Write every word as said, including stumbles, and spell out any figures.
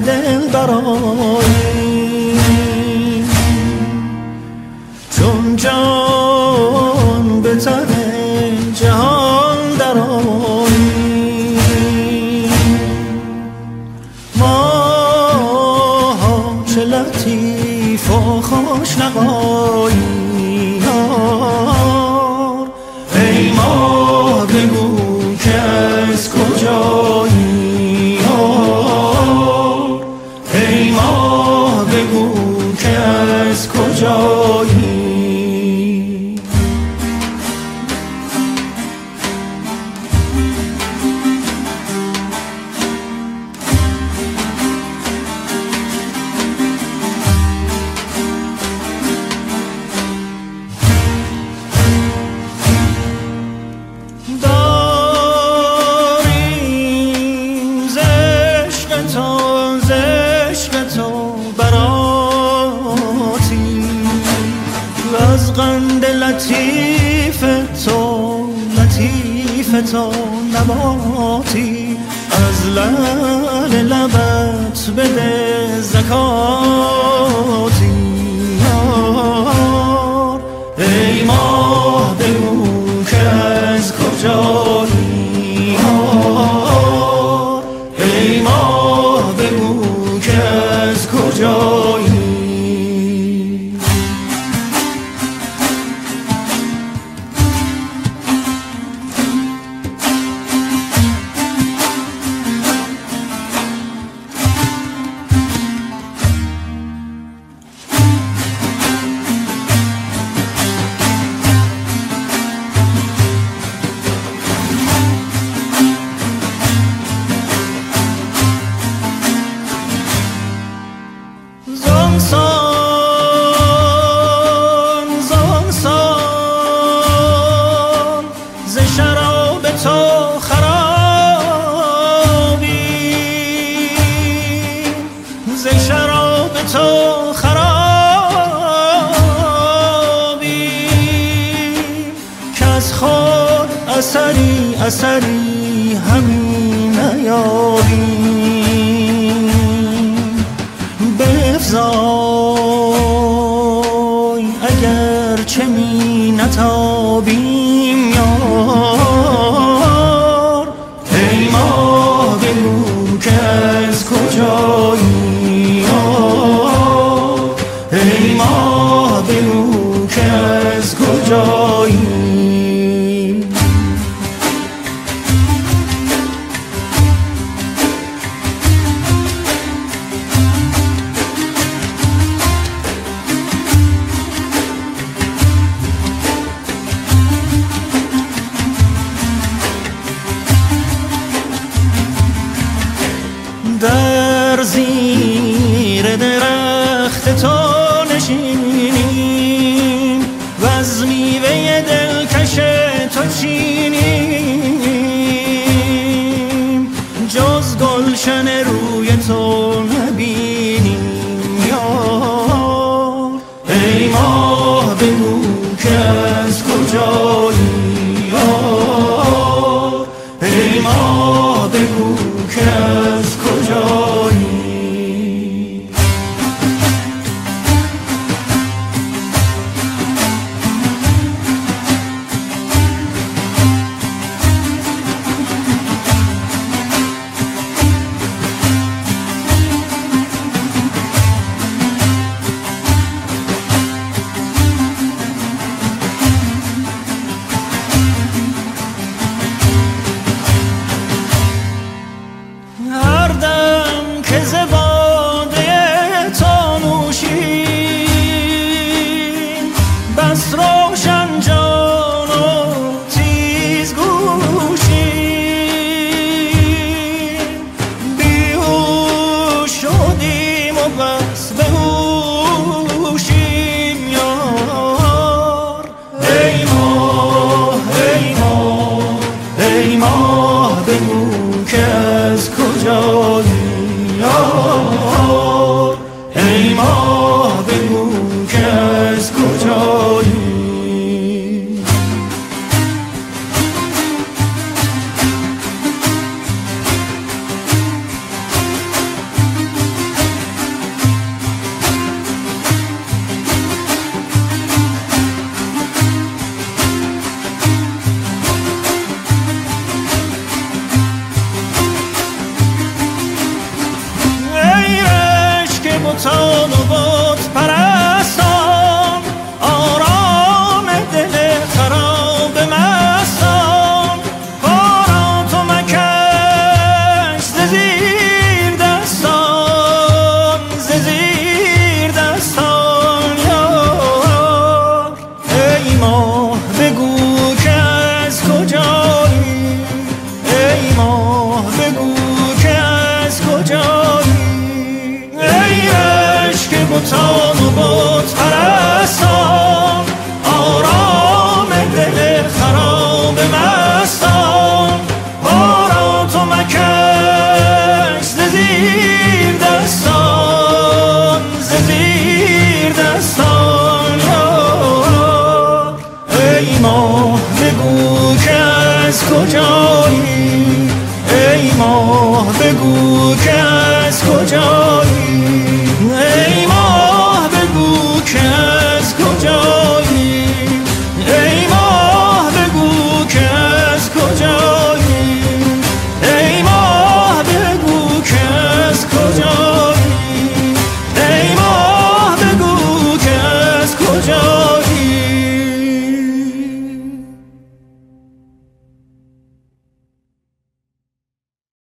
دل برایی، چون جان به تن جهان درایی. ماها چه لطیف و خوش نغایی، ای ماه بگو که از کجایی، ای ماه بگو که از کجایی. از قند لطیف تو لطیف تو نباتی، از لعل لبت بده زکاتی. ای ماه بگو که از کجایی، ای ماه بگو که از کجایی. زانسان زانسان ز شراب تو خرابی، ز شراب تو خرابی، که از خود اثری اثری همین نیابی. بفزای اگر چه می نتابیم یار، ای ماه بگو که از کجایی، ای ماه بگو که از کجایی. در زیر درخت تو نشینیم و از میوه دلکش تو چینیم، جز گلشن روی تو نبینیم یار. ای ماه بگو که از کجایی، ای ماه بگو که از کجایی. هر دم که ز باده تو نوشیم، بس روشن جان و تیز گوشیم، بیهوش شدیم و بس بهوشیم یار. ای ماه ای ماه ای ماه بگو که از کجایی، ای ماه بگو که از کجایی. بتان و بت پرستان، آرام دل خراب مستان. باران تو مکش ز زیر دستان، ز زیر دستان یار. ای ماه بگو که از کجایی، ای ماه بگو که از کجایی. ای عشق بتان و بت پرستان، آرام دل خراب مستان. بارا تو مکش ز زیر دستان، ز زیر دستان یار. ای ماه بگو که از کجایی، ای ماه بگو که از کجایی. ای ماه